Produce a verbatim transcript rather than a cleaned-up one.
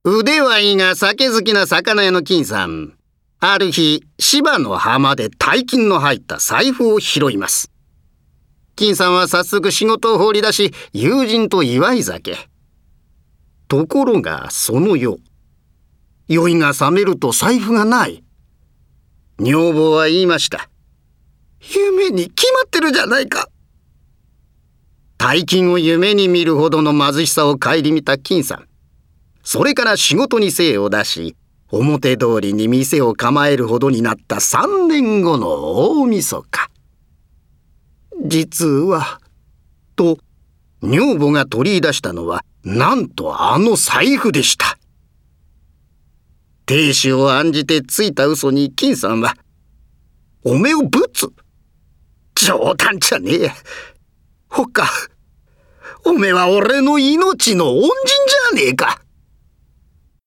腕はいいが酒好きな魚屋の金さん。ある日、芝の浜で大金の入った財布を拾います。金さんは早速仕事を放り出し、友人と祝い酒。ところがその夜、酔いが覚めると財布がない。女房は言いました。夢に決まってるじゃないか。大金を夢に見るほどの貧しさを顧みた金さん。それから仕事に精を出し、表通りに店を構えるほどになったさんねんごの大晦日。実は、と、女房が取り出したのは、なんとあの財布でした。亭主を案じてついた嘘に金さんは、おめをぶつ。冗談じゃねえ。ほっか、おめは俺の命の恩人じゃねえか。